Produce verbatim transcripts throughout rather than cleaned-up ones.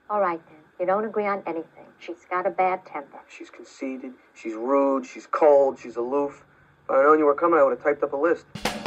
All right, then. You don't agree on anything. She's got a bad temper. She's conceited, she's rude, she's cold, she's aloof. If I'd known you were coming, I would have typed up a list.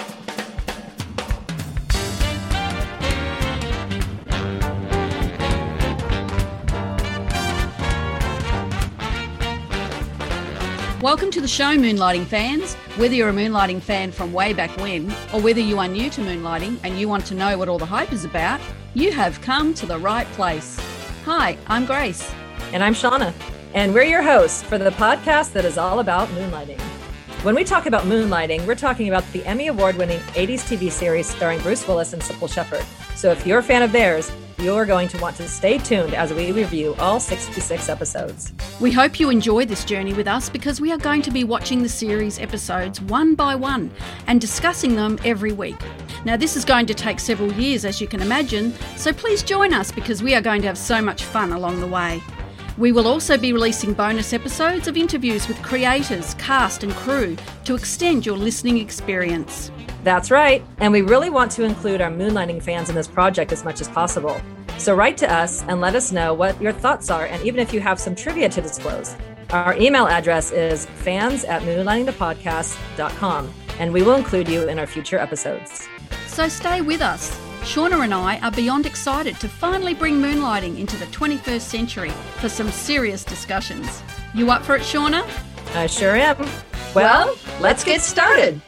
Welcome to the show, Moonlighting fans. Whether you're a Moonlighting fan from way back when, or whether you are new to Moonlighting and you want to know what all the hype is about, you have come to the right place. Hi, I'm Grace. And I'm Shauna. And we're your hosts for the podcast that is all about moonlighting. When we talk about moonlighting, we're talking about the Emmy Award-winning eighties T V series starring Bruce Willis and Sybil Shepherd. So if you're a fan of theirs, you're going to want to stay tuned as we review all sixty-six episodes. We hope you enjoy this journey with us because we are going to be watching the series episodes one by one and discussing them every week. Now, this is going to take several years, as you can imagine, so please join us because we are going to have so much fun along the way. We will also be releasing bonus episodes of interviews with creators, cast and crew to extend your listening experience. That's right, and we really want to include our Moonlighting fans in this project as much as possible. So write to us and let us know what your thoughts are, and even if you have some trivia to disclose. Our email address is fans at moonlighting the podcast dot com, and we will include you in our future episodes. So stay with us. Shauna and I are beyond excited to finally bring moonlighting into the twenty-first century for some serious discussions. You up for it, Shauna? I sure am. Well, Well, let's get started.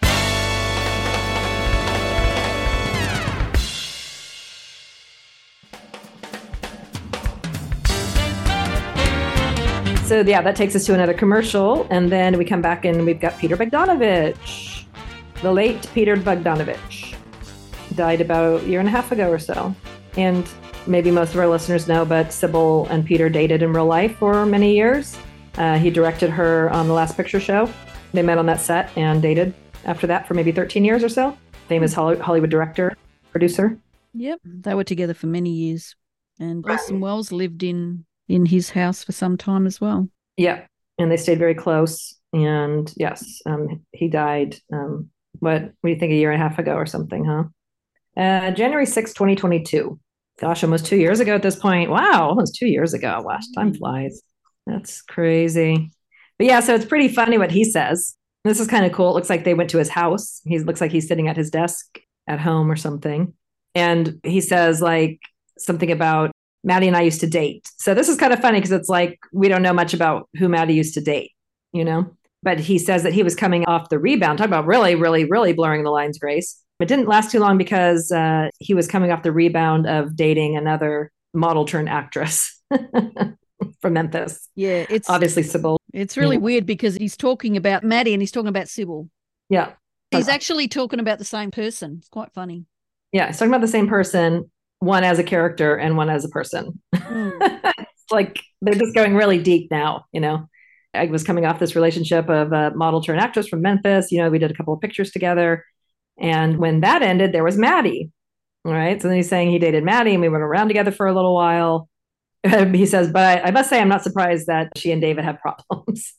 So yeah, that takes us to another commercial, and then we come back and we've got Peter Bogdanovich. The late Peter Bogdanovich died about a year and a half ago or so. And maybe most of our listeners know, but Sybil and Peter dated in real life for many years. Uh, he directed her on The Last Picture Show. They met on that set and dated after that for maybe thirteen years or so. Famous Hollywood director, producer. Yep, they were together for many years. And Orson Welles lived in, in his house for some time as well. Yeah, and they stayed very close. And yes, um, he died, um, what, what do you think, a year and a half ago or something, huh? Uh, January sixth, twenty twenty-two. Gosh, almost two years ago at this point. Wow, almost two years ago. Wow, time flies. That's crazy. But yeah, so it's pretty funny what he says. This is kind of cool. It looks like they went to his house. He looks like he's sitting at his desk at home or something. And he says like something about Maddie and I used to date. So this is kind of funny because it's like we don't know much about who Maddie used to date, you know? But he says that he was coming off the rebound. Talk about really, really, really blurring the lines, Grace. It didn't last too long because uh, he was coming off the rebound of dating another model turned actress from Memphis. Yeah, it's obviously Sybil. It's really Yeah. weird because he's talking about Maddie and he's talking about Sybil. Yeah. He's actually talking about the same person. It's quite funny. Yeah, he's talking about the same person, one as a character and one as a person. Mm. It's like they're just going really deep now, you know. I was coming off this relationship of a model turned actress from Memphis. You know, we did a couple of pictures together. And when that ended, there was Maddie. All right. So then he's saying he dated Maddie and we went around together for a little while. He says, but I, I must say, I'm not surprised that she and David have problems.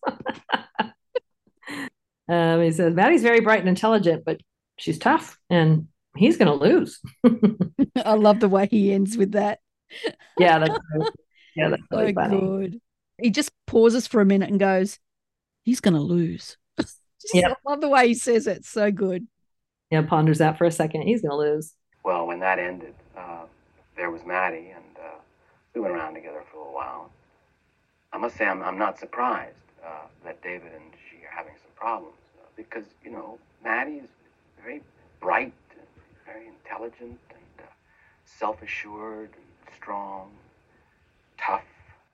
um, he says, Maddie's very bright and intelligent, but she's tough and he's going to lose. I love the way he ends with that. Yeah. That's, yeah, that's So really funny. good. He just pauses for a minute and goes, he's going to lose. Just, Yeah. I love the way he says it. So good. Yeah. Ponders that for a second. He's going to lose. Well, when that ended, uh, there was Maddie, and uh, we went around together for a little while. I must say, I'm, I'm not surprised uh, that David and she are having some problems uh, because, you know, Maddie is very bright, and very intelligent, and uh, self-assured, and strong, tough.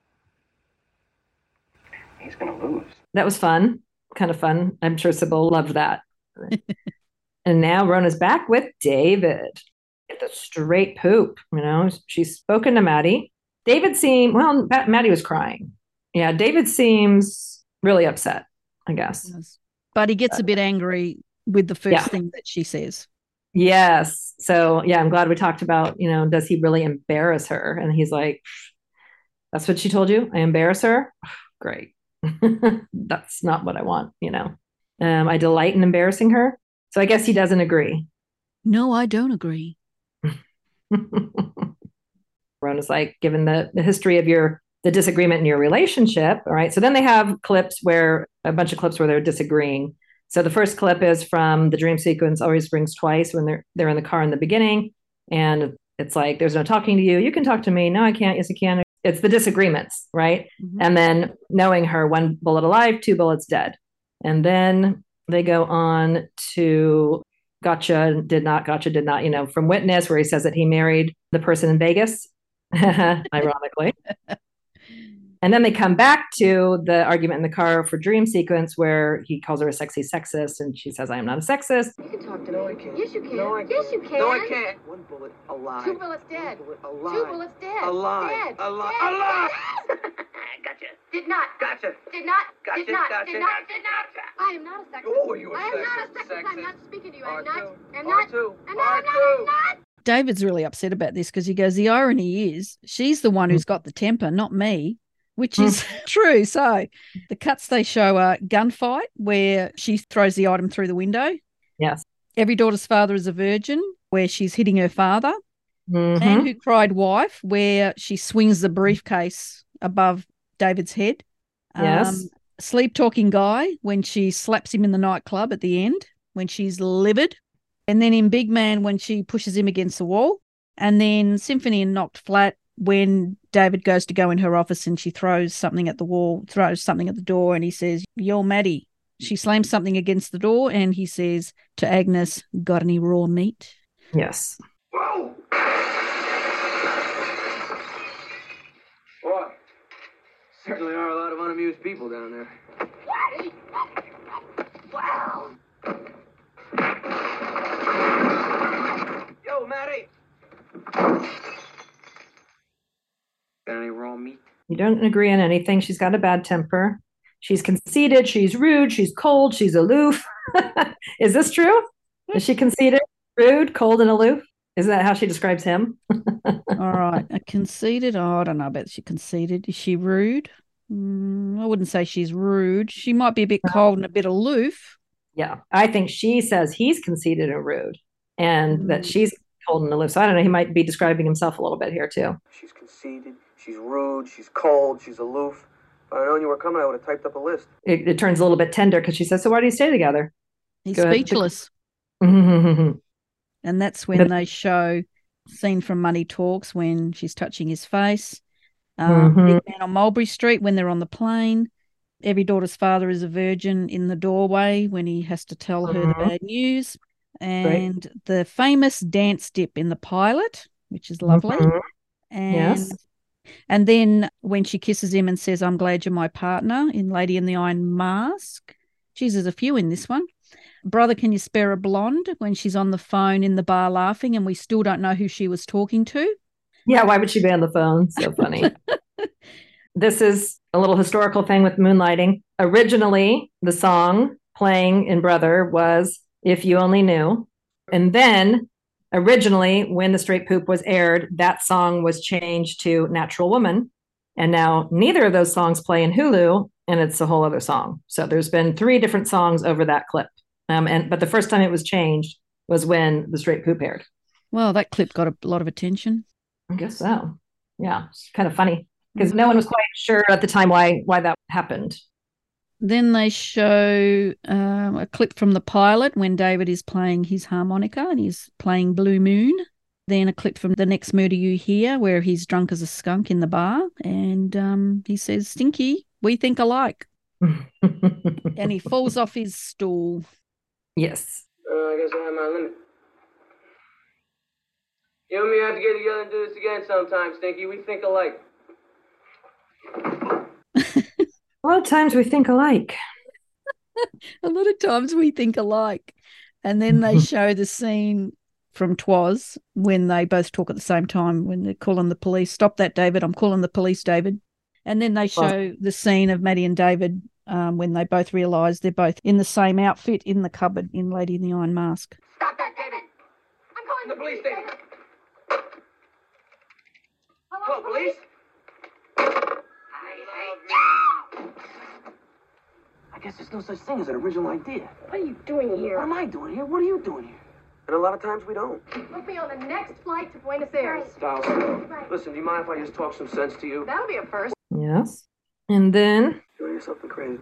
He's going to lose. That was fun. Kind of fun. I'm sure Sybil loved that. And now Rona's back with David. Get the straight poop, you know. She's spoken to Maddie. David seemed, well, Maddie was crying. Yeah, David seems really upset, I guess. But he gets a bit angry with the first Yeah. thing that she says. Yes. So, yeah, I'm glad we talked about, you know, does he really embarrass her? And he's like, that's what she told you? I embarrass her? Great. That's not what I want, you know. Um, I delight in embarrassing her. So I guess he doesn't agree. No, I don't agree. Rona's like, given the, the history of your the disagreement in your relationship, all right. So then they have clips where a bunch of clips where they're disagreeing. So the first clip is from the dream sequence, Always Brings Twice, when they're they're in the car in the beginning, and it's like, there's no talking to you. You can talk to me. No, I can't. Yes, I can. It's the disagreements, right? Mm-hmm. And then knowing her, one bullet alive, two bullets dead. And then they go on to gotcha, did not, gotcha, did not, you know, from Witness, where he says that he married the person in Vegas, ironically. And then they come back to the argument in the car for dream sequence where he calls her a sexy sexist and she says, I am not a sexist. You can talk to no, me. I can't. Yes, you can. No, I can't. Yes, you can. No, I can't. One bullet alive. Two bullets dead. One bullet alive. Two bullets dead. Alive. Dead. Alive. Dead. Alive. Gotcha. Did not. Gotcha. Did not. Gotcha. Did not. Gotcha. Did not. Gotcha. Did not. Gotcha. I am not a sexist. Oh, you a I am sexist. not a sexist. Sexist. I'm not speaking to you. I'm R two. not. I'm R not. two. I'm not. R I'm not. two. I'm not. David's really upset about this because he goes, the irony is she's the one who's got the temper, not me, which is true. So the cuts they show a gunfight where she throws the item through the window. Yes. Every Daughter's Father is a Virgin, where she's hitting her father. Mm-hmm. Man Who Cried Wife, where she swings the briefcase above David's head. Yes. Um, Sleep Talking Guy, when she slaps him in the nightclub at the end, when she's livid. And then in Big Man, when she pushes him against the wall. And then Symphony in Knocked Flat, when David goes to go in her office and she throws something at the wall, throws something at the door, and he says, you're Maddie. She slams something against the door and he says to Agnes, got any raw meat? Yes. Whoa! Boy, certainly are a lot of unamused people down there. Wow! Yo, Maddie! Got any raw meat? You don't agree on anything. She's got a bad temper. She's conceited. She's rude. She's cold. She's aloof. Is this true? Is she conceited, rude, cold, and aloof? Isn't that how she describes him? All right. A conceited. Oh, I don't know about she conceited. Is she rude? Mm, I wouldn't say she's rude. She might be a bit cold and a bit aloof. Yeah. I think she says he's conceited and rude and mm. that she's cold and aloof. So I don't know. He might be describing himself a little bit here too. She's conceited. She's rude. She's cold. She's aloof. If I'd known you were coming, I would have typed up a list. It, it turns a little bit tender because she says, so why do you stay together? He's Go speechless. And that's when they show scene from Money Talks when she's touching his face. Um, mm-hmm. Big Man on Mulberry Street when they're on the plane. Every Daughter's Father is a Virgin in the doorway when he has to tell her mm-hmm. the bad news. And right. the famous dance dip in the pilot, which is lovely. Mm-hmm. And yes. And then when she kisses him and says, I'm glad you're my partner in Lady in the Iron Mask. Geez, there's a few in this one. Brother, Can You Spare a Blonde? When she's on the phone in the bar laughing and we still don't know who she was talking to. Yeah, why would she be on the phone? So funny. This is a little historical thing with Moonlighting. Originally, the song playing in Brother was If You Only Knew. And then originally, when The Straight Poop was aired, that song was changed to Natural Woman. And now neither of those songs play in Hulu, and it's a whole other song. So there's been three different songs over that clip. Um, and but the first time it was changed was when The Straight Poop aired. Well, that clip got a lot of attention. I guess so. Yeah, it's kind of funny because mm-hmm. no one was quite sure at the time why why that happened. Then they show um, a clip from the pilot when David is playing his harmonica and he's playing Blue Moon. Then a clip from The Next Murder You Hear where he's drunk as a skunk in the bar and um, he says, Stinky, we think alike. And he falls off his stool. Yes. Uh, I guess I have my limit. You and me have to get together and do this again sometime, Stinky. We think alike. A lot of times we think alike. A lot of times we think alike. And then they show the scene from Twas when they both talk at the same time, when they're calling the police. Stop that, David. I'm calling the police, David. And then they show the scene of Maddie and David um, when they both realise they're both in the same outfit in the cupboard in Lady in the Iron Mask. Stop that, David. I'm calling the police station. Hello, Hello, police? I guess there's no such thing as an original idea. What are you doing here? What am I doing here? What are you doing here? And a lot of times we don't. Put me on the next flight to Buenos Aires. Styles, Right. listen, do you mind if I just talk some sense to you? That'll be a first. Yes. And then, You want to hear something crazy?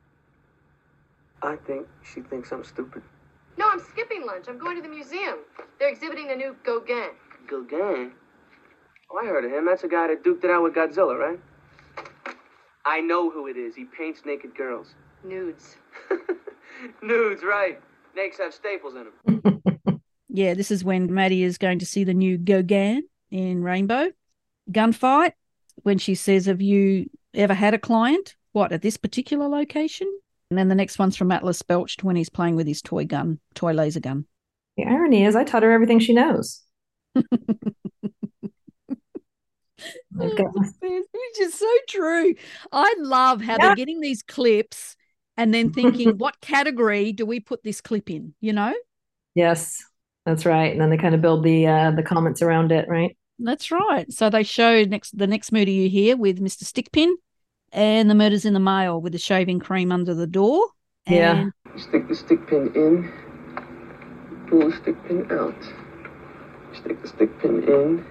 I think she thinks I'm stupid. No, I'm skipping lunch. I'm going to the museum. They're exhibiting the new Gauguin. Gauguin? Oh, I heard of him. That's a guy that duked it out with Godzilla, right? I know who it is. He paints naked girls. Nudes. Nudes, right. Nakes have staples in them. Yeah, this is when Maddie is going to see the new Gauguin in Rainbow. Gunfight, when she says, have you ever had a client? What, at this particular location? And then the next one's from Atlas Belched when he's playing with his toy gun, toy laser gun. the irony is I taught her everything she knows. I've got- Which is so true. I love how Yeah. they're getting these clips and then thinking, what category do we put this clip in? You know? yes, that's right. And then they kind of build the uh, the comments around it, right? That's right. So they show next the next murder you hear with Mister Stickpin and the murders in the mail with the shaving cream under the door. Yeah. And You stick the stick pin in, pull the stick pin out. You stick the stick pin in,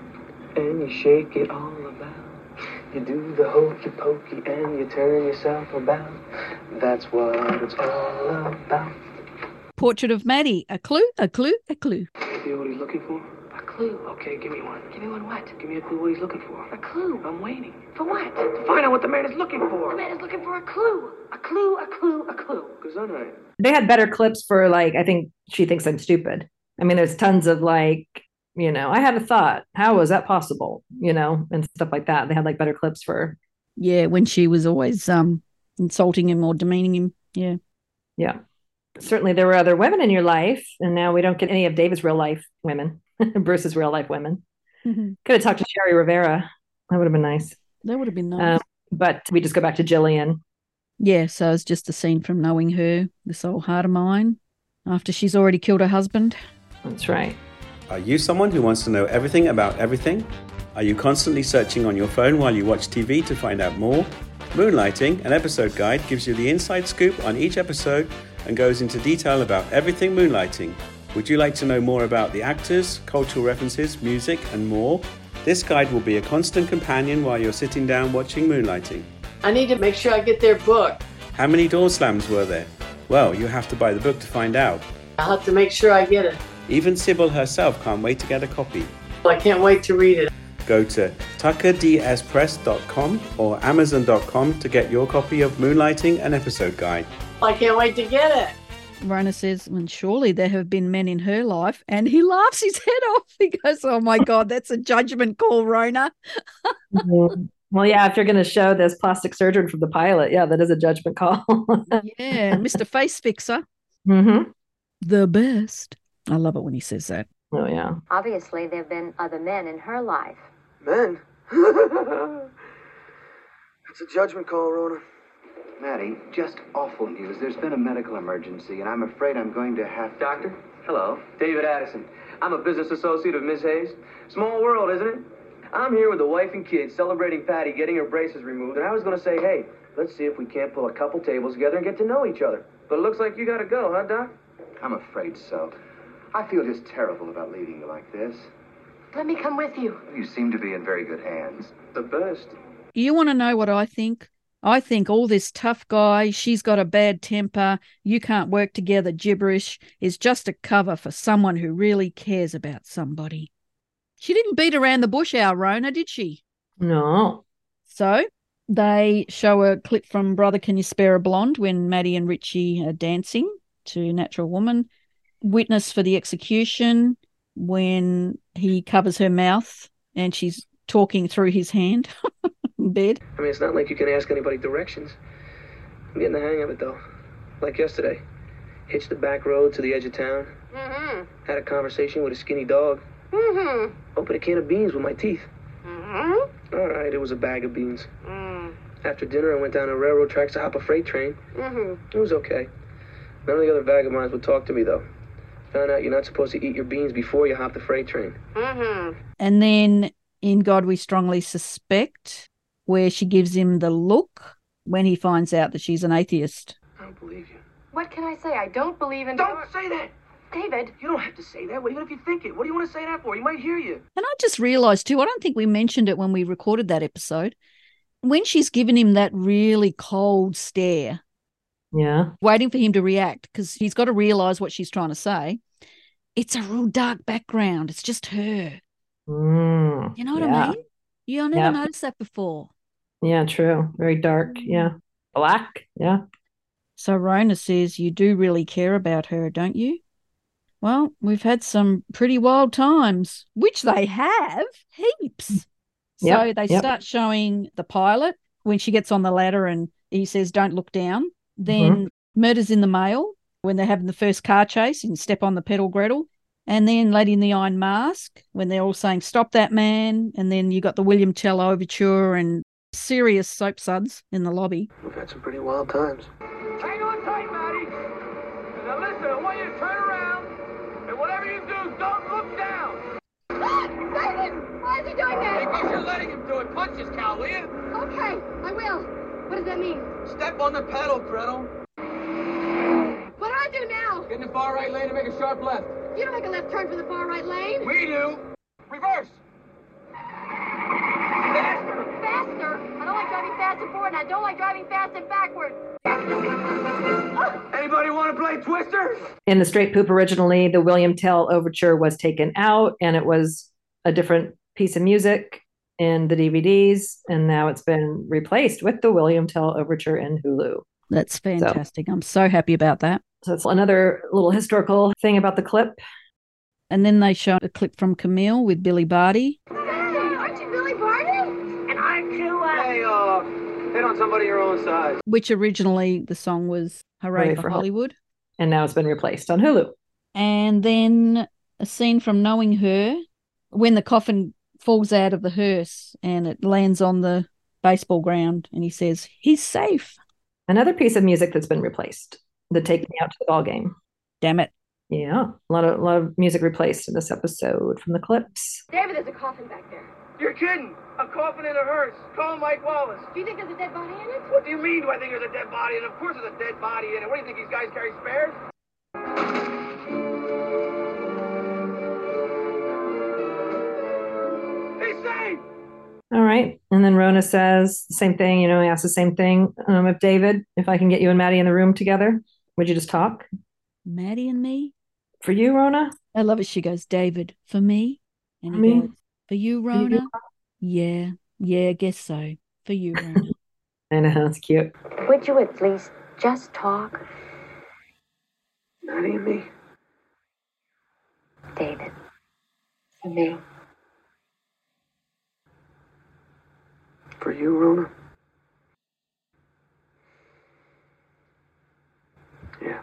and you shake it all about. You do the hokey pokey and you turn yourself about. That's what it's all about. Portrait of Maddie. A clue, a clue, a clue. Idea what he's looking for? A clue. Okay, give me one. Give me one what? Give me a clue what he's looking for. A clue. I'm waiting. For what? To find out what the man is looking The for. man is looking for a clue. A clue, a clue, a clue. Gesundheit. They had better clips for like, I think she thinks I'm stupid. I mean, there's tons of like, you know, I had a thought. How was that possible? You know, and stuff like that. They had like better clips for, Yeah, when she was always um insulting him or demeaning him. Yeah. yeah. Certainly there were other women in your life, and now we don't get any of David's real life women, Bruce's real life women. Mhm. Could have talked to Sherry Rivera. That would have been nice. That would have been nice. Um, but we just go back to Jillian. Yeah, so it's just a scene from Knowing Her, this old heart of mine, after she's already killed her husband. That's right. Are you someone who wants to know everything about everything? Are you constantly searching on your phone while you watch T V to find out more? Moonlighting, an episode guide, gives you the inside scoop on each episode and goes into detail about everything moonlighting. Would you like to know more about the actors, cultural references, music, and more? This guide will be a constant companion while you're sitting down watching Moonlighting. I need to make sure I get their book. How many door slams were there? Well, you have to buy the book to find out. I'll have to make sure I get it. Even Sybil herself can't wait to get a copy. I can't wait to read it. Go to tucker d s press dot com or amazon dot com to get your copy of Moonlighting, an episode guide. I can't wait to get it. Rona says, well, surely there have been men in her life. And he laughs his head off. He goes, oh, my God, that's a judgment call, Rona. Mhm. Well, yeah, if you're going to show this plastic surgeon from the pilot, yeah, that is a judgment call. Yeah, Mister Face Fixer, Mm-hmm. the best. I love it when he says that. Oh, yeah. Obviously, there have been other men in her life. Men? It's a judgment call, Rona. Maddie, just awful news. There's been a medical emergency, and I'm afraid I'm going to have... Doctor? Hello. David Addison. I'm a business associate of Miss Hayes. Small world, isn't it? I'm here with the wife and kids celebrating Patty getting her braces removed, and I was going to say, hey, let's see if we can't pull a couple tables together and get to know each other. But it looks like you got to go, huh, Doc? I'm afraid so. I feel just terrible about leaving you like this. Let me come with you. You seem to be in very good hands. The best. You want to know what I think? I think all this tough guy, she's got a bad temper, you can't work together gibberish is just a cover for someone who really cares about somebody. She didn't beat around the bush, our Rona, did she? No. So they show a clip from Brother Can You Spare a Blonde when Maddie and Richie are dancing to Natural Woman. Witness for the execution when he covers her mouth and she's talking through his hand in bed. I mean, it's not like you can ask anybody directions. I'm getting the hang of it, though. Like yesterday. Hitched the back road to the edge of town. Mm-hmm. Had a conversation with a skinny dog. Mm-hmm. Opened a can of beans with my teeth. Mm-hmm. All right, it was a bag of beans. Mm. After dinner, I went down to railroad tracks to hop a freight train. Mm-hmm. It was okay. None of the other vagabonds would talk to me, though. Found out you're not supposed to eat your beans before you hop the freight train. Mm-hmm. And then in God We Strongly Suspect, where she gives him the look when he finds out that she's an atheist. I don't believe you. What can I say? I don't believe in... Don't say that! David. You don't have to say that. Well, even if you think it, what do you want to say that for? He might hear you. And I just realised too, I don't think we mentioned it when we recorded that episode. When she's given him that really cold stare, Yeah. waiting for him to react, because he's got to realise what she's trying to say, it's a real dark background. It's just her. Mm, You know what yeah. I mean? You never Yeah. noticed that before. Yeah, true. Very dark. Yeah. Black. Yeah. So Rona says, you do really care about her, don't you? Well, we've had some pretty wild times, which they have heaps. So Yep, they yep. start showing the pilot when she gets on the ladder and he says, don't look down. Then Murders in the Mail, when they're having the first car chase and step on the pedal Gretel. And then Lady in the Iron Mask, when they're all saying, stop that man. And then you got the William Tell overture and serious soap suds in the lobby. We've had some pretty wild times. Hang on tight, Maddie. Now listen, I want you to turn around, and whatever you do, don't look down. David! Why is he doing that? Because you're letting him do it. Punch his cow, will you? Okay, I will. What does that mean? Step on the pedal, Gretel. What do I do now? Get in the far right lane and make a sharp left. You don't make a left turn from the far right lane. We do. Reverse. Faster. Faster? I don't like driving fast and forward, and I don't like driving fast and backward. Anybody want to play Twister? In the Straight Poop originally, the William Tell overture was taken out and it was a different piece of music in the D V Ds. And now it's been replaced with the William Tell overture in Hulu. That's fantastic. I'm so happy about that. So it's another little historical thing about the clip. And then they show a clip from Camille with Billy Barty. Hey, aren't you Billy Barty? And aren't you, uh... Hey, uh, hit on somebody your own size. Which originally the song was Hooray, Hooray for, for Hollywood. And now it's been replaced on Hulu. And then a scene from Knowing Her when the coffin falls out of the hearse and it lands on the baseball ground and he says, he's safe. Another piece of music that's been replaced. The Take Me Out to the Ball Game. Damn it. Yeah, a lot of a lot of music replaced in this episode from the clips. David, there's a coffin back there. You're kidding. A coffin in a hearse. Call Mike Wallace. Do you think there's a dead body in it? What do you mean do I think there's a dead body in it? Of course there's a dead body in it. What do you think, these guys carry spares? He's safe! All right. And then Rona says the same thing, you know, he asks the same thing um, of David, if I can get you and Maddie in the room together, would you just talk? Maddie and me? For you, Rona? I love it. She goes, David, for me? And he Me? goes, for you, Rona? Yeah, yeah, I guess so. For you, Rona. I know, it's cute. Would you at least just talk? Maddie and me. David. For me. For you, Rona. Yeah.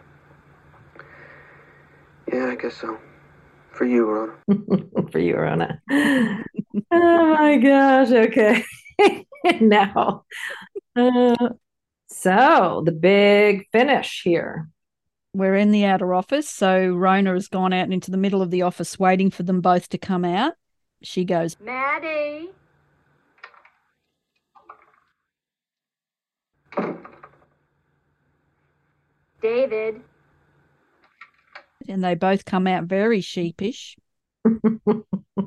Yeah, I guess so. For you, Rona. For you, Rona. Oh my gosh. Okay. Now. Uh, so the big finish here. We're in the outer office. So Rona has gone out into the middle of the office waiting for them both to come out. She goes, Maddie. David. and they both come out very sheepish. They're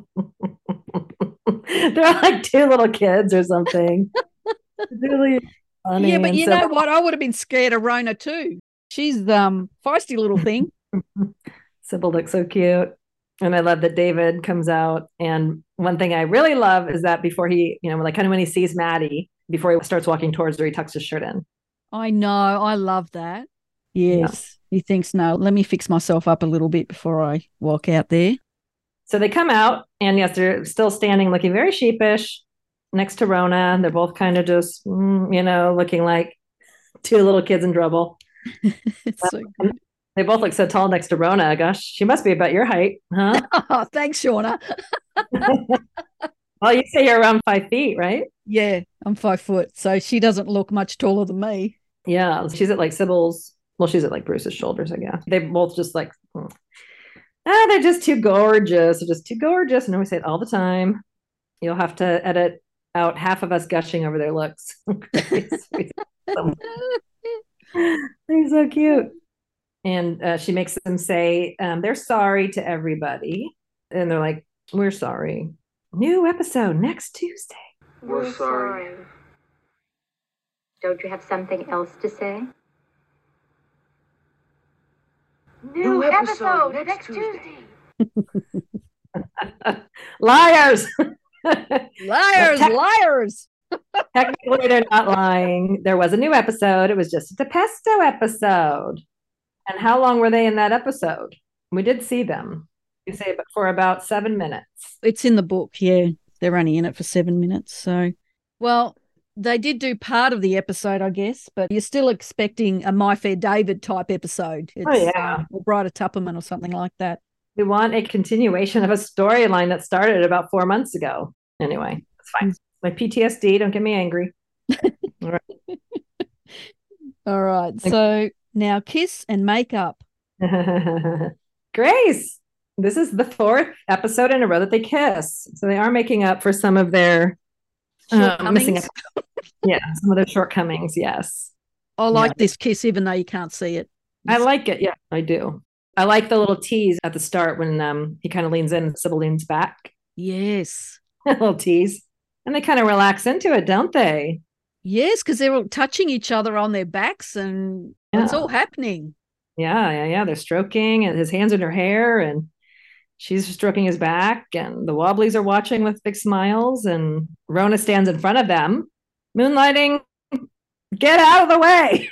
like two little kids or something. It's really funny. Yeah, but and you so- know what? I would have been scared of Rona too. She's um feisty little thing. Sybil looks so cute. And I love that David comes out. And one thing I really love is that before he, you know, like kind of when he sees Maddie, before he starts walking towards her, he tucks his shirt in. I know. I love that. Yes. He thinks, no, let me fix myself up a little bit before I walk out there. So they come out, and yes, they're still standing looking very sheepish next to Rona. They're both kind of just, mm, you know, looking like two little kids in trouble. It's so good. They both look so tall next to Rona. Gosh, she must be about your height, huh? Oh, thanks, Shauna. Well, you say you're around five feet, right? Yeah, I'm five foot, so she doesn't look much taller than me. Yeah, she's at like Sybil's. Well, she's at like Bruce's shoulders, I guess. They both just like, mm. ah, they're just too gorgeous. They're just too gorgeous. And we say it all the time. You'll have to edit out half of us gushing over their looks. They're so cute. And uh, she makes them say um, they're sorry to everybody. And they're like, we're sorry. New episode next Tuesday. We're, We're sorry. sorry. Don't you have something else to say? New, New episode, episode next next Tuesday. Liars. Liars, Tec- liars. Technically, they're not lying. There was a new episode. It was just a pesto episode. And how long were they in that episode? We did see them. You say for about seven minutes. It's in the book, yeah. They're only in it for seven minutes. So, well, they did do part of the episode, I guess, but you're still expecting a My Fair David type episode. It's, Oh, yeah. Uh, or Bride of Tupperman or something like that. We want a continuation of a storyline that started about four months ago. Anyway, it's fine. My P T S D, don't get me angry. All right. All right. So now kiss and make up. Grace, this is the fourth episode in a row that they kiss. So they are making up for some of their uh, missing episodes. Yeah, some of their shortcomings. Yes. I like Yeah. this kiss, even though you can't see it. I like it. Yeah, I do. I like the little tease at the start when um, he kind of leans in and Sybil leans back. Yes. A little tease. And they kind of relax into it, don't they? Yes, because they're all touching each other on their backs and it's Yeah. all happening. Yeah, yeah, yeah. They're stroking and his hands in her hair and she's stroking his back and the Wobblies are watching with big smiles and Rona stands in front of them. Moonlighting, get out of the way.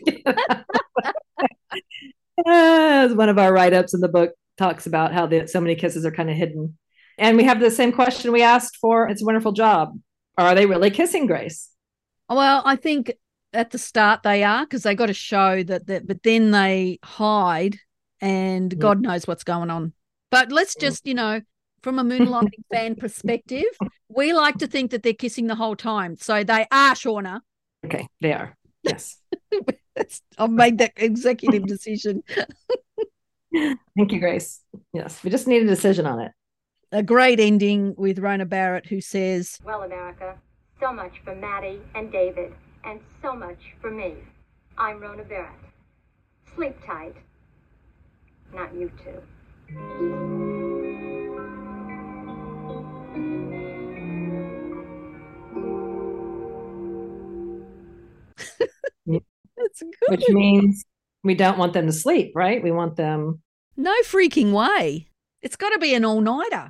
As one of our write-ups in the book talks about how the, so many kisses are kind of hidden. And we have the same question we asked for It's a Wonderful Job. Are they really kissing, Grace? Well, I think at the start they are because they got to show that, that, but then they hide and God knows what's going on. But let's just, you know, from a Moonlighting fan perspective, we like to think that they're kissing the whole time. So they are, Shauna. Okay, they are. Yes. I've made that executive decision. Thank you, Grace. Yes, we just need a decision on it. A great ending with Rona Barrett, who says, Well, America, so much for Maddie and David, and so much for me. I'm Rona Barrett. Sleep tight. Not you two. That's good. Which means we don't want them to sleep, right? We want them. No freaking way. It's got to be an all-nighter.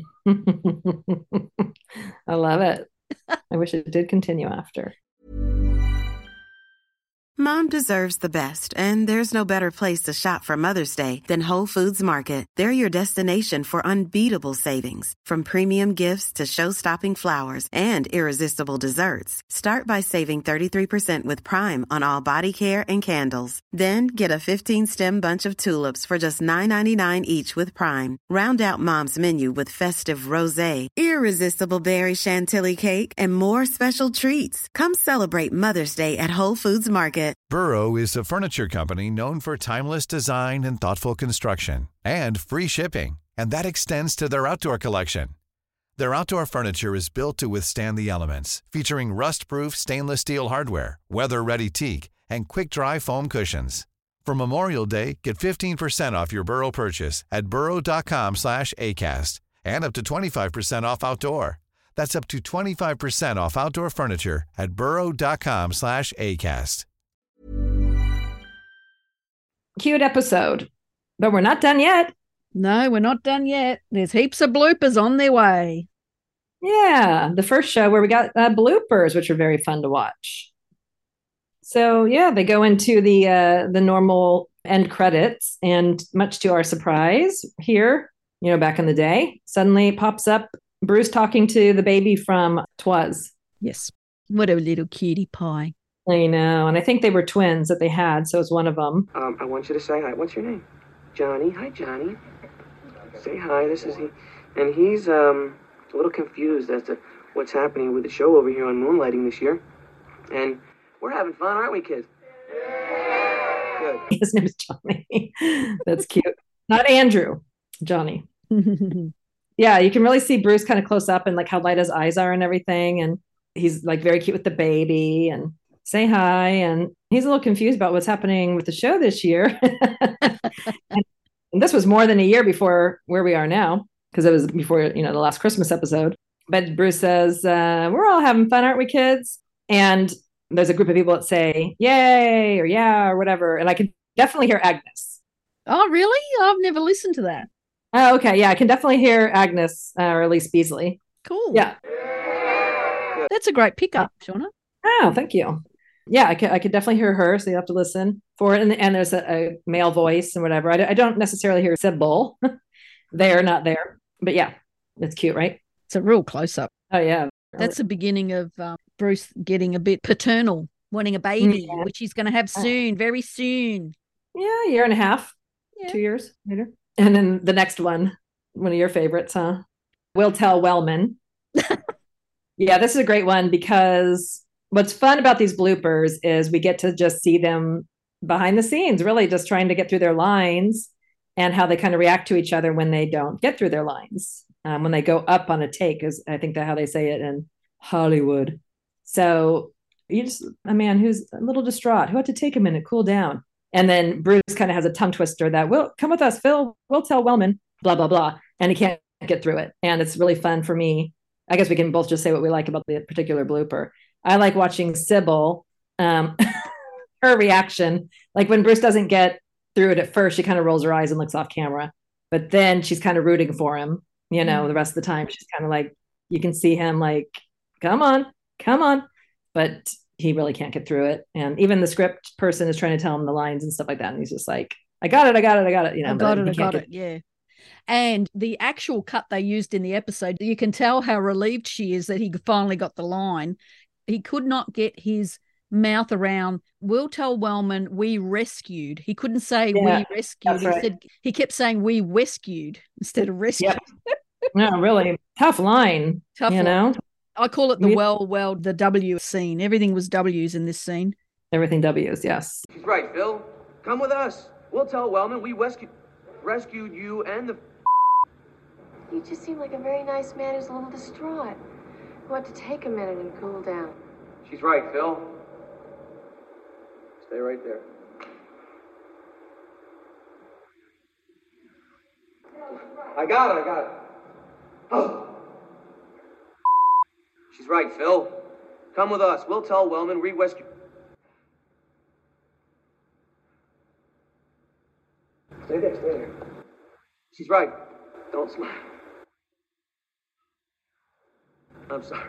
I love it. I wish it did continue after. Mom deserves the best, and there's no better place to shop for Mother's Day than Whole Foods Market. They're your destination for unbeatable savings, from premium gifts to show-stopping flowers and irresistible desserts. Start by saving thirty-three percent with Prime on all body care and candles. Then get a fifteen-stem bunch of tulips for just nine ninety-nine each with Prime. Round out Mom's menu with festive rosé, irresistible berry chantilly cake, and more special treats. Come celebrate Mother's Day at Whole Foods Market. Burrow is a furniture company known for timeless design and thoughtful construction, and free shipping, and that extends to their outdoor collection. Their outdoor furniture is built to withstand the elements, featuring rust-proof stainless steel hardware, weather-ready teak, and quick-dry foam cushions. For Memorial Day, get fifteen percent off your Burrow purchase at burrow.com slash ACAST and up to twenty-five percent off outdoor. That's up to twenty-five percent off outdoor furniture at burrow.com slash ACAST. Cute episode, but we're not done yet. No, we're not done yet. There's heaps of bloopers on their way. Yeah, the first show where we got uh, bloopers, which are very fun to watch. So yeah, they go into the uh, the normal end credits, and much to our surprise, here, you know, back in the day, suddenly pops up Bruce talking to the baby from Twas. Yes, what a little cutie pie. I know, and I think they were twins that they had, so it's one of them. Um, I want you to say hi. What's your name? Johnny. Hi, Johnny. Say hi. This is he. And he's um a little confused as to what's happening with the show over here on Moonlighting this year. And we're having fun, aren't we, kids? Good. His name is Johnny. That's cute. Not Andrew, Johnny. Yeah, you can really see Bruce kind of close up and like how light his eyes are and everything. And he's like very cute with the baby. And say hi. And he's a little confused about what's happening with the show this year. And this was more than a year before where we are now, because it was before, you know, the last Christmas episode. But Bruce says, uh, we're all having fun, aren't we, kids? And there's a group of people that say, yay, or yeah, or whatever. And I can definitely hear Agnes. Oh, really? I've never listened to that. Oh, okay. Yeah, I can definitely hear Agnes, uh, or at least Beasley. Cool. Yeah. That's a great pickup, Shauna. Oh, thank you. Yeah, I could, I could definitely hear her, so you have to listen for it. And, and there's a, a male voice and whatever. I, I don't necessarily hear Sybil there, not there. But yeah, it's cute, right? It's a real close-up. Oh, yeah. That's the beginning of um, Bruce getting a bit paternal, wanting a baby, yeah. which he's going to have soon, very soon. Yeah, a year and a half, yeah. two years later. And then the next one, one of your favorites, huh? We'll Tell Wellman. Yeah, this is a great one because what's fun about these bloopers is we get to just see them behind the scenes, really just trying to get through their lines and how they kind of react to each other when they don't get through their lines. Um, when they go up on a take, is I think that's how they say it in Hollywood. So you just a man who's a little distraught, who had to take a minute, cool down. And then Bruce kind of has a tongue twister that, will come with us, Phil, we'll tell Wellman, blah, blah, blah. And he can't get through it. And it's really fun for me. I guess we can both just say what we like about the particular blooper. I like watching Sybil, um, her reaction. Like when Bruce doesn't get through it at first, she kind of rolls her eyes and looks off camera. But then she's kind of rooting for him. You know, mm-hmm. the rest of the time, she's kind of like, you can see him like, come on, come on. But he really can't get through it. And even the script person is trying to tell him the lines and stuff like that. And he's just like, I got it, I got it, I got it. You know, I got it, I got it. Yeah. And the actual cut they used in the episode, you can tell how relieved she is that he finally got the line. He could not get his mouth around, we'll tell Wellman we rescued. He couldn't say yeah, we rescued. He right. said he kept saying we rescued instead of rescued. Yep. No, really tough line. Tough you line. know. I call it the we, well, well, the W scene. Everything was W's in this scene. Everything W's, yes. She's right, Phil. Come with us. We'll tell Wellman we rescued rescued you and the. You just seem like a very nice man who's a little distraught. You want to take a minute and cool down. She's right, Phil. Stay right there. I got it, I got it. Oh. She's right, Phil. Come with us. We'll tell Wellman we rescue. Stay there, stay there. She's right. Don't smile. I'm sorry.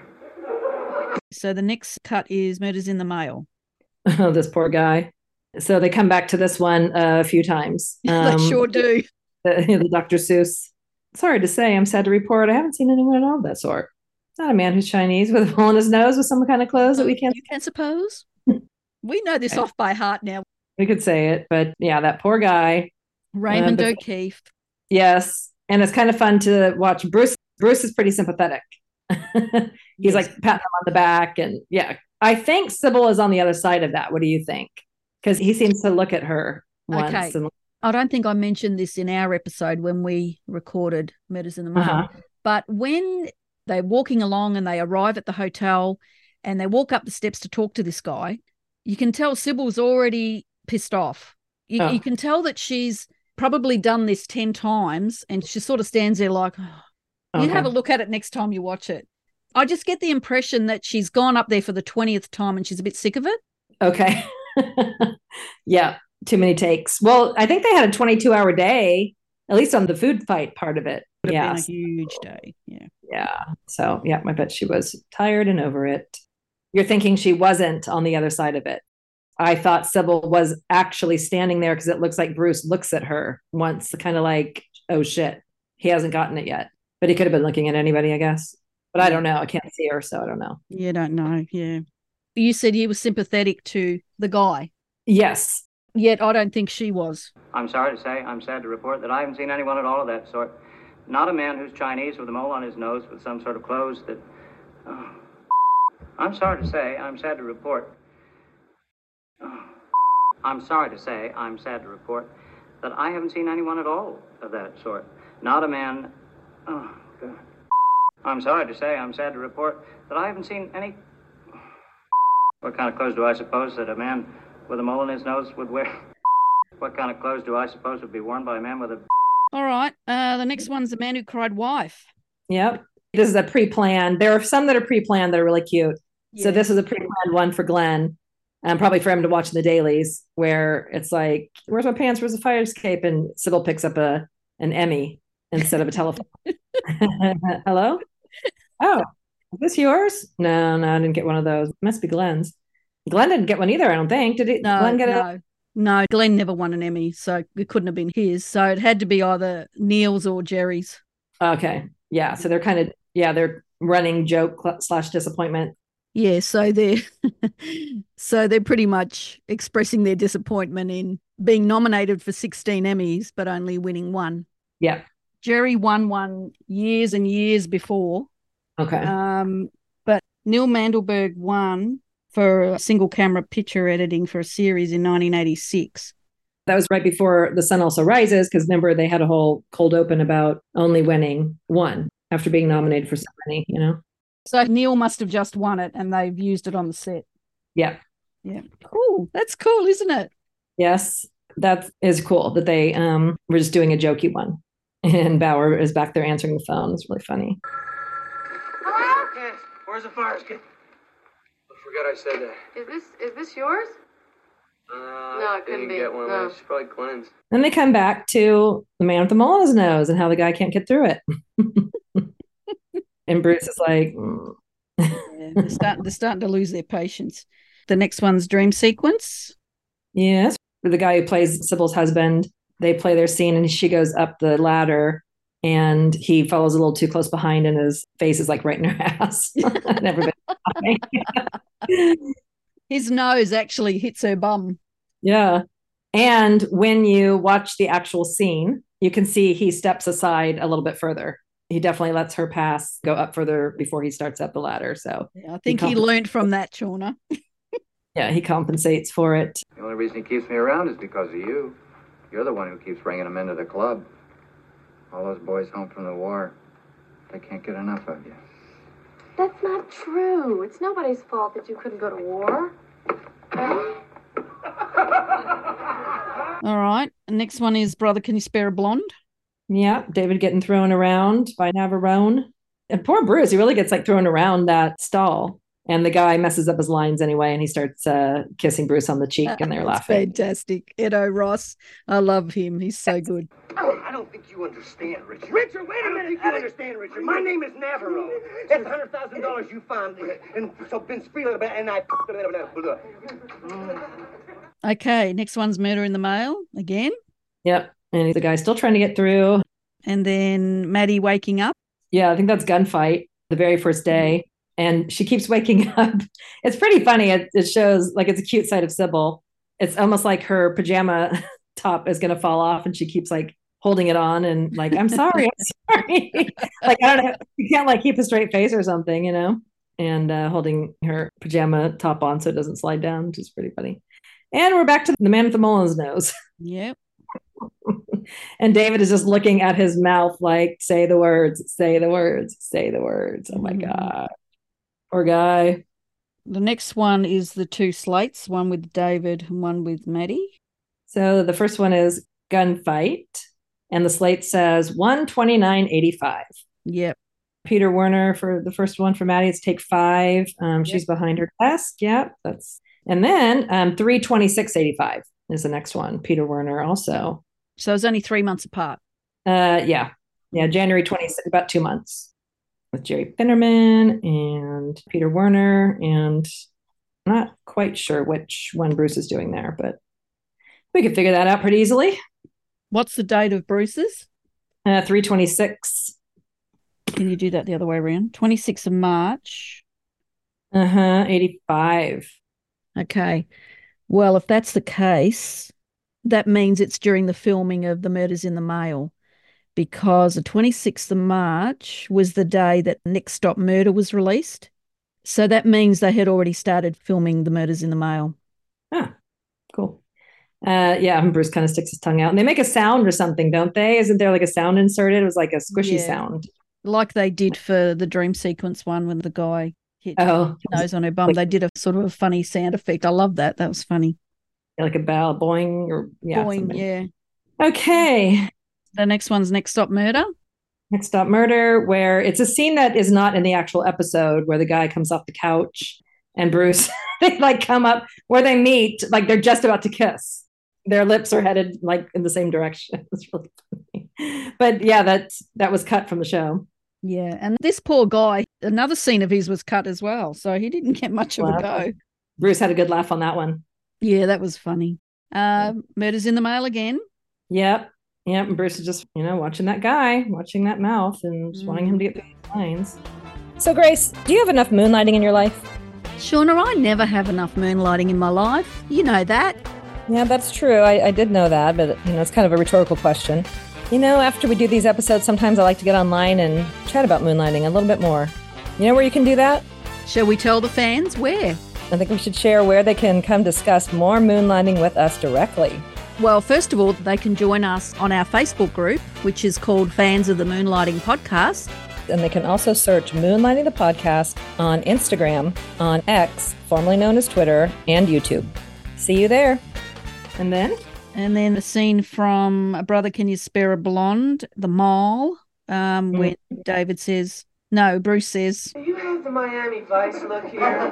So the next cut is Murders in the Mail. Oh, this poor guy. So they come back to this one uh, a few times. Um, they sure do. The, the Doctor Seuss. Sorry to say, I'm sad to report I haven't seen anyone at all of that sort. Not a man who's Chinese with a hole in his nose with some kind of clothes that we can't. You can suppose. We know this okay. off by heart now. We could say it, but yeah, that poor guy. Raymond uh, O'Keefe. Yes. And it's kind of fun to watch. Bruce Bruce is pretty sympathetic. He's yes. like patting him on the back. And yeah, I think Sybil is on the other side of that. What do you think? Because he seems to look at her once. Okay. And... I don't think I mentioned this in our episode when we recorded Murders in the Mail. Uh-huh. But when they're walking along and they arrive at the hotel and they walk up the steps to talk to this guy, you can tell Sybil's already pissed off. You, oh. you can tell that she's probably done this ten times and she sort of stands there like, oh, you okay. have a look at it next time you watch it. I just get the impression that she's gone up there for the twentieth time and she's a bit sick of it. Okay. Yeah, too many takes. Well, I think they had a twenty-two hour day, at least on the food fight part of it. Would yeah. have been a huge day. Yeah. Yeah. So, yeah, I bet she was tired and over it. You're thinking she wasn't on the other side of it. I thought Sybil was actually standing there because it looks like Bruce looks at her once, kind of like, oh, shit, he hasn't gotten it yet. But he could have been looking at anybody, I guess. But I don't know. I can't see her, so I don't know. You don't know, yeah. You said he was sympathetic to the guy. Yes. Yet I don't think she was. I'm sorry to say, I'm sad to report that I haven't seen anyone at all of that sort. Not a man who's Chinese with a mole on his nose with some sort of clothes that... Oh. I'm sorry to say, I'm sad to report... Oh. I'm sorry to say, I'm sad to report that I haven't seen anyone at all of that sort. Not a man... Oh, God. I'm sorry to say, I'm sad to report that I haven't seen any... What kind of clothes do I suppose that a man with a mole in his nose would wear? What kind of clothes do I suppose would be worn by a man with a... All right. Uh, the next one's The Man Who Cried Wife. Yep. This is a pre-planned. There are some that are pre-planned that are really cute. Yeah. So this is a pre-planned one for Glenn, um, probably for him to watch in the dailies, where it's like, where's my pants? Where's the fire escape? And Sybil picks up a an Emmy instead of a telephone. Hello? Oh, is this yours? No, no, I didn't get one of those. Must be Glenn's. Glenn didn't get one either, I don't think. Did he? No, Glenn get no. a- No, Glenn never won an Emmy, so it couldn't have been his. So it had to be either Neil's or Jerry's. Okay. Yeah. So they're kind of, yeah, they're running joke slash disappointment. Yeah, so they're so they're pretty much expressing their disappointment in being nominated for sixteen Emmys, but only winning one. Yeah. Jerry won one years and years before. Okay. Um, but Neil Mandelberg won for a single camera picture editing for a series in nineteen eighty-six. That was right before The Sun Also Rises, because remember, they had a whole cold open about only winning one after being nominated for so many, you know? So Neil must have just won it and they've used it on the set. Yeah. Yeah. Cool. That's cool, isn't it? Yes. That is cool that they um were just doing a jokey one. And Bauer is back there answering the phone. It's really funny. Hello? Yes. Where's the fire escape? I forgot I said that. Is this is this yours? Uh, No, it couldn't didn't be. get one. No. It's probably Glenn's. Then they come back to the man with the mole on his nose and how the guy can't get through it. And Bruce is like, mm. Yeah, they're starting, they're starting to lose their patience. The next one's Dream Sequence. Yes. The guy who plays Sybil's husband, they play their scene and she goes up the ladder and he follows a little too close behind and his face is like right in her ass. Never been. His nose actually hits her bum. Yeah. And when you watch the actual scene, you can see he steps aside a little bit further. He definitely lets her pass, go up further before he starts up the ladder. So yeah, I think he, he learned from that, Shauna. Yeah, he compensates for it. The only reason he keeps me around is because of you. You're the one who keeps bringing him into the club. All those boys home from the war, they can't get enough of you. That's not true. It's nobody's fault that you couldn't go to war. All right. The next one is Brother, Can You Spare a Blonde? Yeah, David getting thrown around by Navarone. And poor Bruce, he really gets like thrown around that stall. And the guy messes up his lines anyway, and he starts uh, kissing Bruce on the cheek, and they're laughing. Fantastic. Edo Ross. I love him. He's so good. Oh, I don't think you understand, Richard. Richard, wait a minute. I don't think you understand, Richard. My name is Navarro. That's one hundred thousand dollars you found. And so Ben Spiegel and I... Okay, next one's Murder in the Mail again. Yep. And the guy's still trying to get through. And then Maddie waking up. Yeah, I think that's Gunfight, the very first day. And she keeps waking up. It's pretty funny. It, it shows, like, it's a cute side of Sybil. It's almost like her pajama top is going to fall off and she keeps, like, holding it on and, like, I'm sorry, I'm sorry. Like, I don't know. You can't, like, keep a straight face or something, you know? And uh, holding her pajama top on so it doesn't slide down, which is pretty funny. And we're back to the man with the mole on his nose. Yep. And David is just looking at his mouth like, say the words, say the words, say the words. Oh my Mm-hmm. God. Poor guy. The next one is the two slates, one with David and one with Maddie. So the first one is Gunfight. And the slate says one twenty-nine eighty-five. Yep. Peter Werner for the first one for Maddie. It's take five. Um, Yep. She's behind her desk. Yep. That's and then um, three twenty-six eighty-five is the next one. Peter Werner also. So it's only three months apart. Uh, yeah. Yeah. January twenty-sixth, about two months with Jerry Finnerman and Peter Werner. And I'm not quite sure which one Bruce is doing there, but we could figure that out pretty easily. What's the date of Bruce's? Uh, three twenty-six. Can you do that the other way around? twenty-sixth of March. Uh-huh. eighty-five. Okay. Well, if that's the case, that means it's during the filming of The Murders in the Mail, because the twenty-sixth of March was the day that Next Stop Murder was released. So that means they had already started filming The Murders in the Mail. Ah, cool. Uh, yeah, and Bruce kind of sticks his tongue out. And they make a sound or something, don't they? Isn't there like a sound inserted? It was like a squishy Yeah. sound. Like they did for the dream sequence one when the guy hit Oh. nose on her bum. They did a sort of a funny sound effect. I love that. That was funny. Like a bell, boing, or yeah. Boing, something. yeah. Okay. The next one's Next Stop Murder. Next Stop Murder, where it's a scene that is not in the actual episode, where the guy comes off the couch and Bruce, they like come up where they meet, like they're just about to kiss. Their lips are headed like in the same direction. It's really funny. But yeah, that's that was cut from the show. Yeah, and this poor guy, another scene of his was cut as well, so he didn't get much of a go. Bruce had a good laugh on that one. Yeah, that was funny. Uh, Murders in the Mail again. Yep. Yep. And Bruce is just, you know, watching that guy, watching that mouth and just mm. wanting him to get paid lines. So, Grace, do you have enough moonlighting in your life? Shauna, I never have enough moonlighting in my life. You know that. Yeah, that's true. I, I did know that, but, you know, it's kind of a rhetorical question. You know, after we do these episodes, sometimes I like to get online and chat about moonlighting a little bit more. You know where you can do that? Shall we tell the fans where? I think we should share where they can come discuss more moonlighting with us directly. Well, first of all, they can join us on our Facebook group, which is called Fans of the Moonlighting Podcast. And they can also search Moonlighting the Podcast on Instagram, on X, formerly known as Twitter, and YouTube. See you there. And then? And then a scene from Brother, Can You Spare a Blonde? The Mall, um, mm. when David says, no, Bruce says, do you have the Miami Vice look here?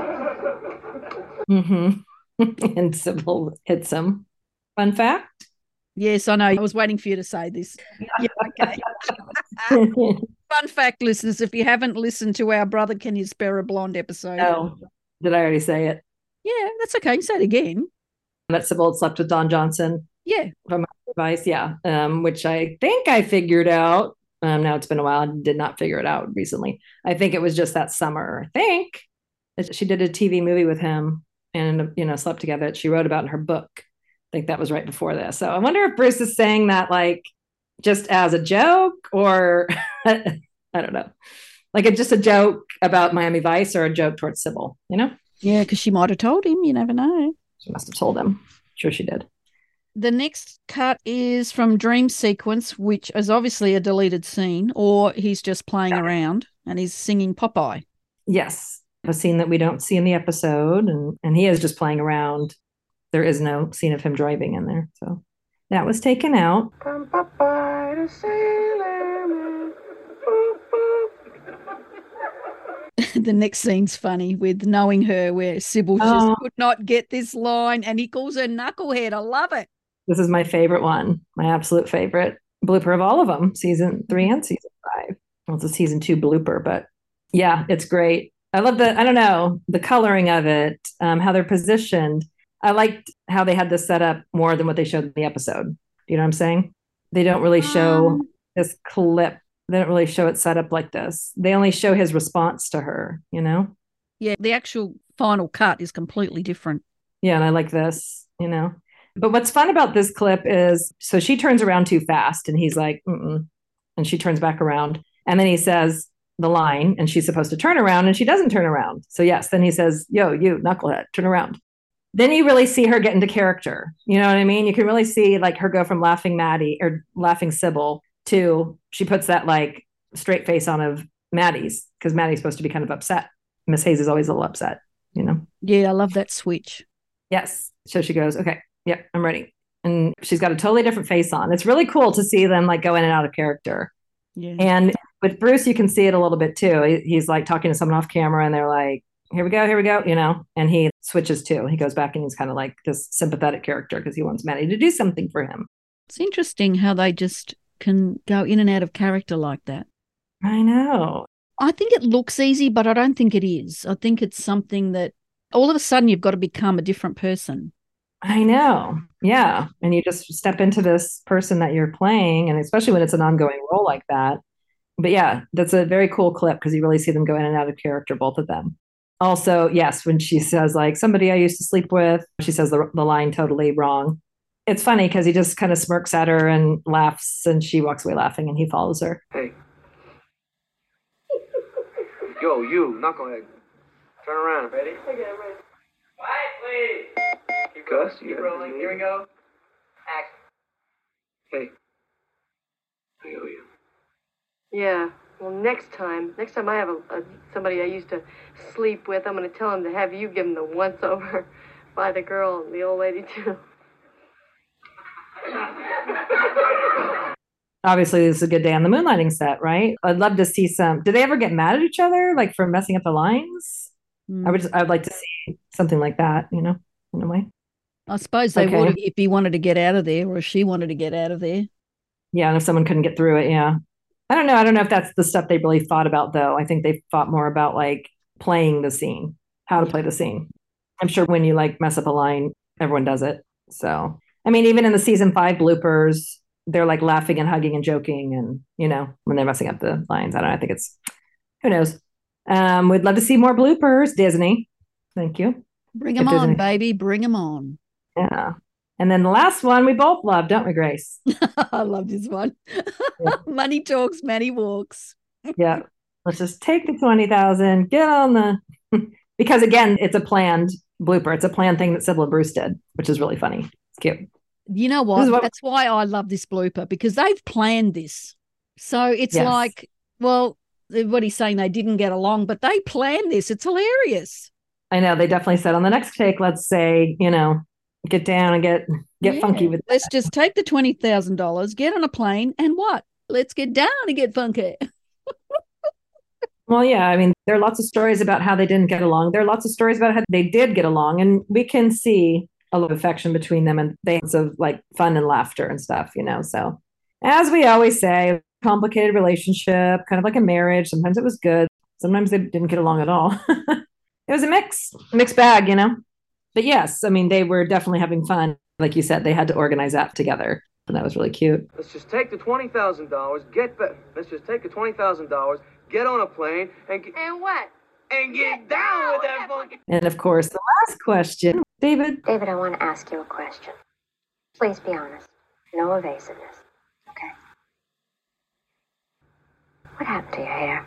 Mm-hmm. And Sybil hits him. Fun fact? Yes, I know. I was waiting for you to say this. Yeah, okay. Fun fact, listeners, if you haven't listened to our Brother, Can You Spare a Blonde episode. Oh, did I already say it? Yeah, that's okay. You say it again. That Sybil had slept with Don Johnson. Yeah. From Vice, yeah. Um, which I think I figured out. Um, now it's been a while. I did not figure it out recently. I think it was just that summer. I think she did a T V movie with him and, you know, slept together that she wrote about in her book. I think that was right before this. So I wonder if Bruce is saying that like just as a joke or I don't know, like it's just a joke about Miami Vice or a joke towards Sybil, you know? Yeah, because she might have told him. You never know. She must have told him. Sure she did. The next cut is from Dream Sequence, which is obviously a deleted scene, or he's just playing around and he's singing Popeye. Yes, a scene that we don't see in the episode, and, and he is just playing around. There is no scene of him driving in there. So that was taken out. I'm Popeye the Sailor Man. Boop, boop. The next scene's funny with Knowing Her, where Sybil Oh. just could not get this line and he calls her knucklehead. I love it. This is my favorite one, my absolute favorite blooper of all of them, season three and season five. Well, it's a season two blooper, but yeah, it's great. I love the, I don't know, the coloring of it, um, how they're positioned. I liked how they had this set up more than what they showed in the episode. You know what I'm saying? They don't really show Um, this clip. They don't really show it set up like this. They only show his response to her, you know? Yeah, the actual final cut is completely different. Yeah, and I like this, you know? But what's fun about this clip is, so she turns around too fast and he's like, mm-mm. And she turns back around. And then he says the line and she's supposed to turn around and she doesn't turn around. So yes, then he says, yo, you knucklehead, turn around. Then you really see her get into character. You know what I mean? You can really see like her go from laughing Maddie or laughing Sybil to she puts that like straight face on of Maddie's because Maddie's supposed to be kind of upset. Miss Hayes is always a little upset, you know? Yeah, I love that switch. Yes. So she goes, okay, yep, I'm ready. And she's got a totally different face on. It's really cool to see them like go in and out of character. Yeah. And with Bruce, you can see it a little bit too. He, he's like talking to someone off camera and they're like, here we go, here we go, you know, and he switches too. He goes back and he's kind of like this sympathetic character because he wants Maddie to do something for him. It's interesting how they just can go in and out of character like that. I know. I think it looks easy, but I don't think it is. I think it's something that all of a sudden you've got to become a different person. I know. Yeah. And you just step into this person that you're playing, and especially when it's an ongoing role like that. But yeah, that's a very cool clip because you really see them go in and out of character, both of them. Also, yes, when she says like somebody I used to sleep with, she says the, the line totally wrong. It's funny because he just kind of smirks at her and laughs and she walks away laughing and he follows her. Hey. Yo, you, knucklehead. Turn around, ready? Okay, I'm ready. Quiet, please. Keep Gus, rolling. you Keep rolling. Here we go. Action. Hey. I owe you. Yeah, Well, next time, next time I have a, a somebody I used to sleep with, I'm going to tell him to have you give him the once-over by the girl and the old lady, too. Obviously, this is a good day on the moonlighting set, right? I'd love to see some. Did they ever get mad at each other, like for messing up the lines? Mm. I would. Just, I would like to see something like that, you know, in a way. I suppose they Okay. would if he wanted to get out of there or if she wanted to get out of there. Yeah, and if someone couldn't get through it, yeah. I don't know. I don't know if that's the stuff they really thought about, though. I think they thought more about like playing the scene, how to play the scene. I'm sure when you like mess up a line, everyone does it. So, I mean, even in the season five bloopers, they're like laughing and hugging and joking, and you know, when they're messing up the lines. I don't know. I think it's who knows. Um, we'd love to see more bloopers, Disney. Thank you. Bring If them there's on, any- baby. Bring them on. Yeah. And then the last one we both love, don't we, Grace? I love this one. Money talks, money walks. Yeah. Let's just take the twenty thousand, get on the, because again, it's a planned blooper. It's a planned thing that Sybil and Bruce did, which is really funny. It's cute. You know This what? is what- That's why I love this blooper, because they've planned this. So it's Yes. like, well, what he's saying, they didn't get along, but they planned this. It's hilarious. I know they definitely said on the next take, let's say, you know, get down and get get Yeah. funky with Let's just take the twenty thousand dollars, get on a plane, and what? Let's get down and get funky. Well, yeah, I mean, there are lots of stories about how they didn't get along. There are lots of stories about how they did get along, and we can see a lot of affection between them and things of like fun and laughter and stuff, you know. So, as we always say, complicated relationship, kind of like a marriage. Sometimes it was good, sometimes they didn't get along at all. It was a mix, mixed bag, you know. But yes, I mean, they were definitely having fun. Like you said, they had to organize that together, and that was really cute. Let's just take the twenty thousand dollars, get back. Let's just take the twenty thousand dollars, get on a plane, and get, And what? and get down with that funky. And of course, the last question, David. David, I want to ask you a question. Please be honest. No evasiveness. Okay? What happened to your hair?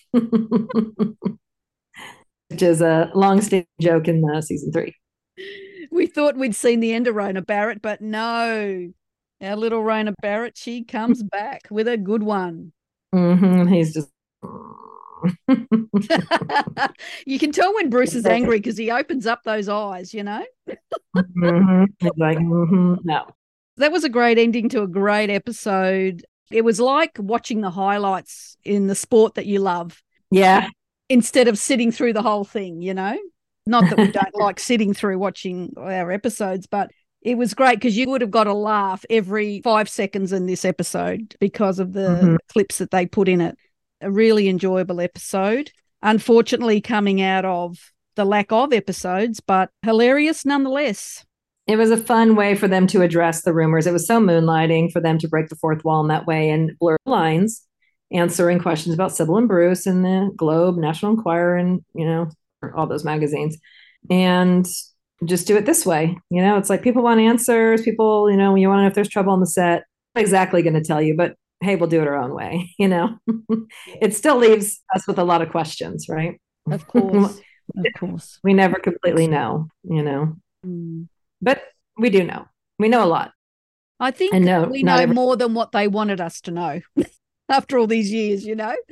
Which is a long-standing joke in uh, season three. We thought we'd seen the end of Rona Barrett, but no. Our little Rona Barrett, she comes back with a good one. Mm-hmm. He's just. You can tell when Bruce is angry because he opens up those eyes, you know? Mm-hmm. He's like, mm-hmm. No. That was a great ending to a great episode. It was like watching the highlights in the sport that you love. Yeah. Instead of sitting through the whole thing, you know? Not that we don't like sitting through watching our episodes, but it was great because you would have got a laugh every five seconds in this episode because of the Mhm. clips that they put in it. A really enjoyable episode. Unfortunately, coming out of the lack of episodes, but hilarious nonetheless. It was a fun way for them to address the rumors. It was so moonlighting for them to break the fourth wall in that way and blur lines, answering questions about Sybil and Bruce in the Globe, National Enquirer, and, you know, all those magazines. And just do it this way. You know, it's like people want answers. People, you know, you want to know if there's trouble on the set. I'm not exactly going to tell you, but hey, we'll do it our own way. You know, it still leaves us with a lot of questions, right? Of course. Of course. We never completely know, you know, Mm. but we do know. We know a lot. I think And no, we not know every- more than what they wanted us to know after all these years, you know?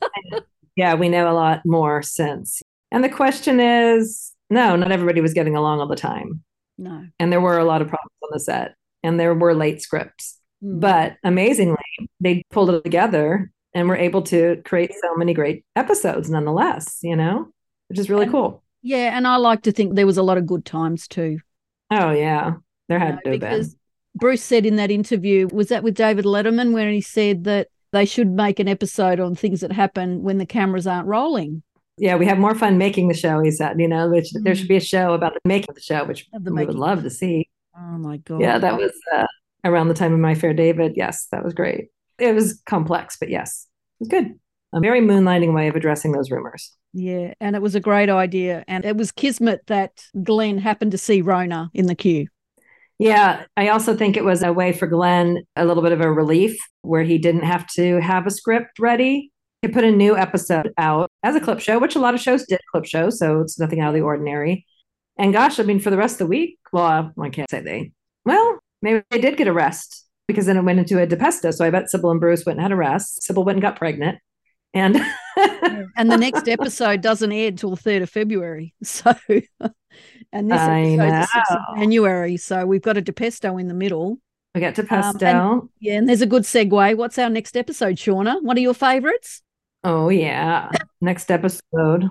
Yeah, we know a lot more since. And the question is, no, not everybody was getting along all the time. No. And there were a lot of problems on the set, and there were late scripts. Mm. But amazingly, they pulled it together and were able to create so many great episodes nonetheless, you know, which is really And- cool. Yeah, and I like to think there was a lot of good times too. Oh, yeah. There had know, to have been. because Bruce said in that interview, was that with David Letterman, where he said that they should make an episode on things that happen when the cameras aren't rolling. Yeah, we have more fun making the show, he said, you know, which there should be a show about the making of the show, which Of the we would making. love to see. Oh my God. Yeah, that was uh, around the time of My Fair David. Yes, that was great. It was complex, but yes, it was good. A very moonlighting way of addressing those rumors. Yeah, and it was a great idea. And it was kismet that Glenn happened to see Rona in the queue. Yeah, I also think it was a way for Glenn, a little bit of a relief where he didn't have to have a script ready. He put a new episode out as a clip show, which a lot of shows did clip shows, so it's nothing out of the ordinary. And gosh, I mean, for the rest of the week, well, I can't say they, well, maybe they did get a rest because then it went into a DePesta. So I bet Sybil and Bruce went and had a rest. Sybil went and got pregnant. And and the next episode doesn't air till the third of February. So, and this I episode's the sixth know. of January. So we've got a DePesto in the middle. We got Um, DePesto. and, yeah, and there's a good segue. What's our next episode, Shauna? One of your favorites? Oh, yeah. Next episode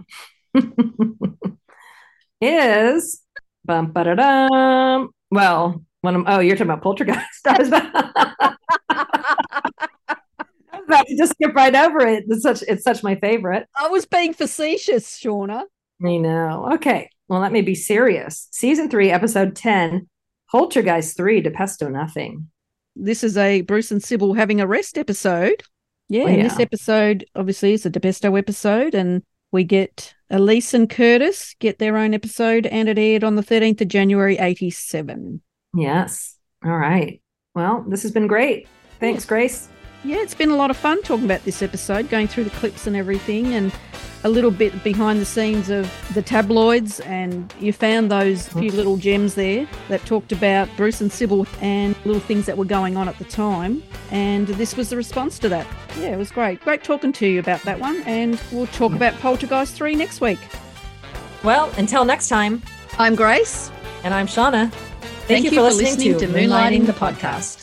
is bum ba da dum. Well, when I'm oh, you're talking about Poltergeist. I was about, I was about to just skip right over it. It's such it's such my favorite. I was being facetious, Shauna. I know. Okay. Well, let me be serious. Season three, episode ten, Poltergeist three, DePesto Nothing. This is a Bruce and Sybil having a rest episode. Yeah, Oh, and yeah. this episode obviously is a DePesto episode, and we get Elise and Curtis get their own episode, and it aired on the thirteenth of January, eighty-seven. Yes. All right. Well, this has been great. Thanks, Grace. Yeah, it's been a lot of fun talking about this episode, going through the clips and everything, and a little bit behind the scenes of the tabloids, and you found those few little gems there that talked about Bruce and Sybil and little things that were going on at the time, and this was the response to that. Yeah, it was great. Great talking to you about that one, and we'll talk about Poltergeist three next week. Well, until next time, I'm Grace. And I'm Shauna. Thank, you, for listening, to Moonlighting the Podcast.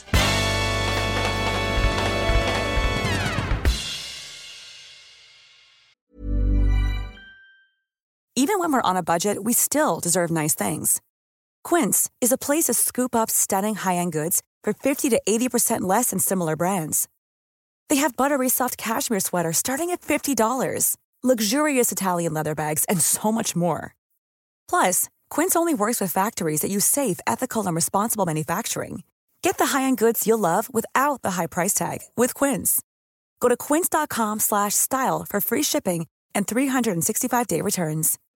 Even when we're on a budget, we still deserve nice things. Quince is a place to scoop up stunning high-end goods for fifty to eighty percent less than similar brands. They have buttery soft cashmere sweaters starting at fifty dollars, luxurious Italian leather bags, and so much more. Plus, Quince only works with factories that use safe, ethical, and responsible manufacturing. Get the high-end goods you'll love without the high price tag with Quince. Go to quince.com slash style for free shipping and three sixty-five day returns.